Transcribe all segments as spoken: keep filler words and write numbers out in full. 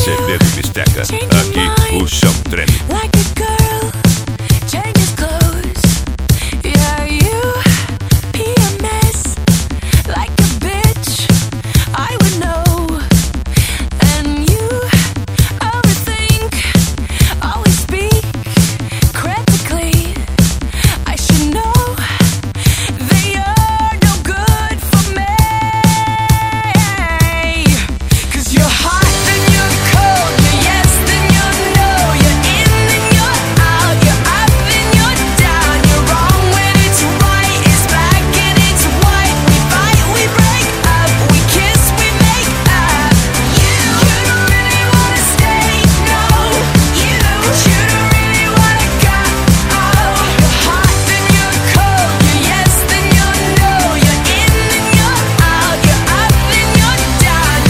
C D do Mixteca. Aqui o chão treme. Like a girl changes clothes. Yeah, you be a mess. Like a bitch, I would know. And you overthink, always speak critically. I should know that you're no good for me. 'Cause you're hot, then you're cold. You're yes, then you're no. You're in, then you're out. You're up, then you're down. You're wrong when it's right. It's black and it's white. We fight, we break up. We kiss, we make up. You, you don't really wanna stay, no. You, you don't really wanna go. Oh, you're hot, then you're cold. You're yes, then you're no. You're in, then you're out. You're up, then you're down.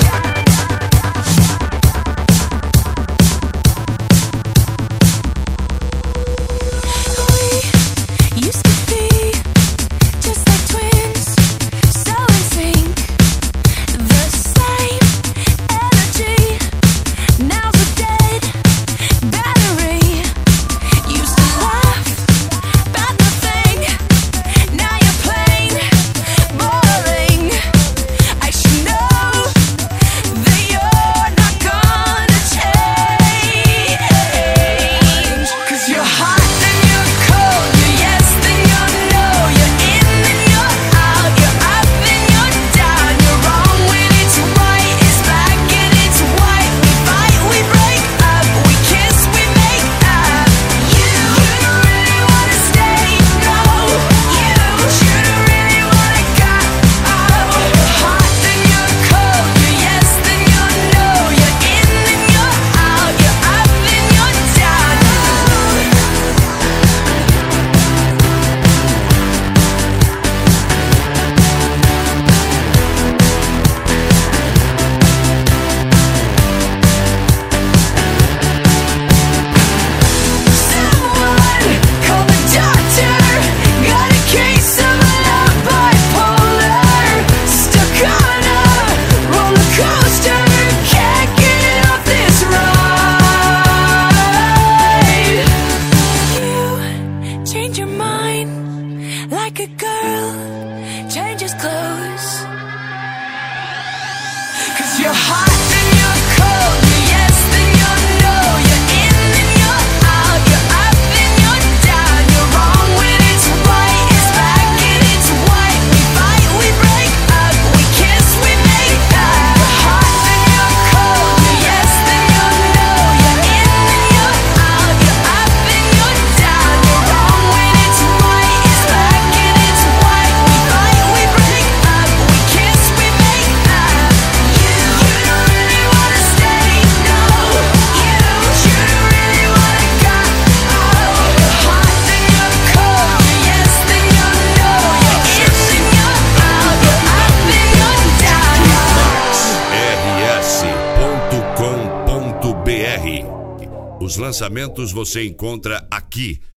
We used to be just like twins, so in sync. The same energy. Now's a dead battery. Used to laugh about nothing. Now you're plain boring. I should know that you're not gonna change. 'Cause you're hot, then you're cold. You're yes, then you're no. You're in, then you're out. You're up, then you're down. You're wrong when it's right. It's black and it's white. We fight, we break up. We kiss, we make up. You, you don't really wanna stay, no. You, you don't really wanna go. Oh, you're hot, then you're cold. You're yes, then you're no. You're in, then you're out. You're up, then you're down. Someone call the doctor. Got a case of love bipolar. Stuck on a roller coaster. Can't get off this ride. You change your mind like a girl changes clothes. 'Cause you're hot, then you're cold. You're yes, then you're no. You're in, then you're out. You're up, then you're down. You're wrong when it's right. It's black and it's white. We fight, we break up. We kiss, we make up. You're hot, then you're cold. You're yes, then you're no. You're in, then you're out. You're up, then you're down. You're wrong when it's right. It's black and it's white. We fight, we break up. We kiss, we make up. You, you don't really wanna stay, no. You, you don't really wanna go. Oh, you're hot, then you're cold. You're yes, then you're no. You're in, then you're out. You're up, then you're down. R S ponto com ponto B R. Os lançamentos você encontra aqui